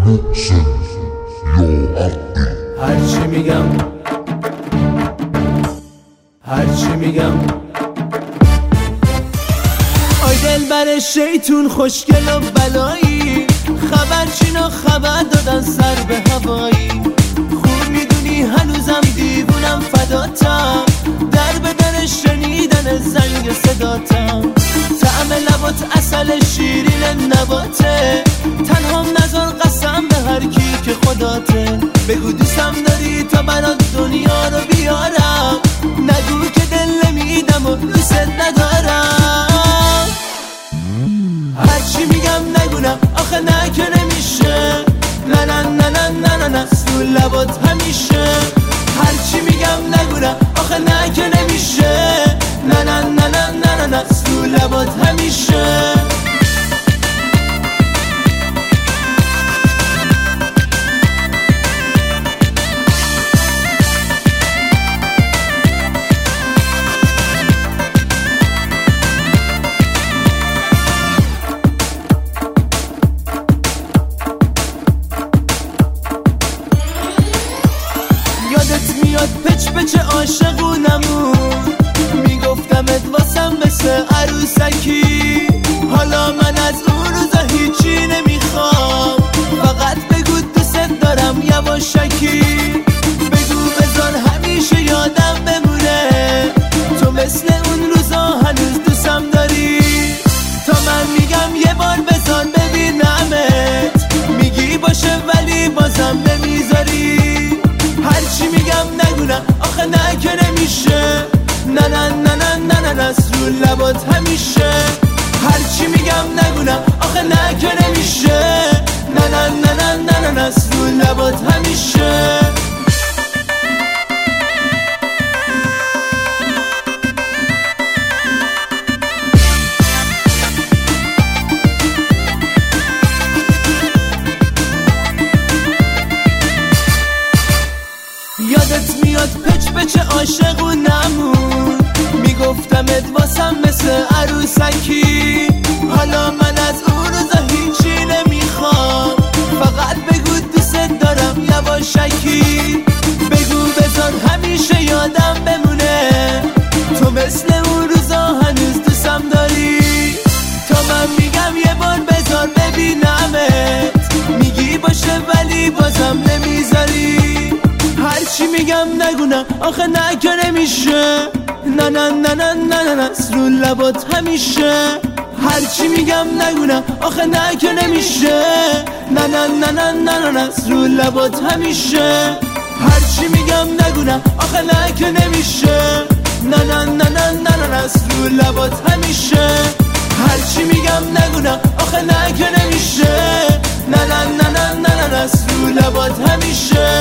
محسن یا عقی. هرچی میگم آی دلبر شیطون خوشگل و بلایی، خبرچینا خبر دادن سر به هوایی. خوب میدونی هنوزم دیوونم فداتم، در بدن شنیدن زنگ صداتم. طعم لبات عسل شیرین نباته، تنها نذار قسم به هر کی که خداته. بگو دوستم داری تا برات دنیا رو بیارم، نگو که دل نمیدم و دوست ندارم. هرچی میگم نگونم آخه نه که نمیشه، نه نه نه نه نه نه نه رو لبات همیشه. هرچی میگم نگونم آخه نه که نمیشه، نه نه نه نه نه نه نه رو لبات همیشه. یادت میاد پچ پچ عاشقونمون، میگفتمت واسم مثل عروسکی. حالا من از اون روزا هیچی نمیخوام، فقط بگو دوست دارم یواشکی. بگو بذار همیشه یادم بمونه، تو مثل اون روزا هنوز دوستم داری. تا من میگم یه بار بذار ببینمت، میگی باشه ولی بازم نمیذاری. هرچی میگم نگونم آخه نه که نمیشه، نه نه نه نه نه نه نه رو لبات همیشه. هرچی میگم نگونم آخه نه که نمیشه، نه نه نه نه نه نه نه رو لبات همیشه. یادت میاد پچ پچ عاشقونمون، میگفتمت واسم مثل عروسکی. حالا من از اون روزا هیچی نمیخوام، فقط بگو دوست دارم یواشکی. بگو بذار همیشه یادم بمونه، تو مثل اون روزا هنوز دوستم داری. تا من میگم یه بار بذار ببینمت، میگی باشه ولی بازم نمیذاری. هرچی میگم نگونم آخه نه که نمیشه، نه نه نه نه نه نه نه رو لبات همیشه. هرچی میگم نگونم آخه نه که نمیشه، نه نه نه نه نه نه نه رو لبات همیشه. هرچی میگم نگونم آخه نه که نمیشه، نه نه نه نه نه نه نه رو لبات همیشه. هرچی میگم نگونم آخه نه که نمیشه، نه نه نه نه نه نه رو لبات همیشه.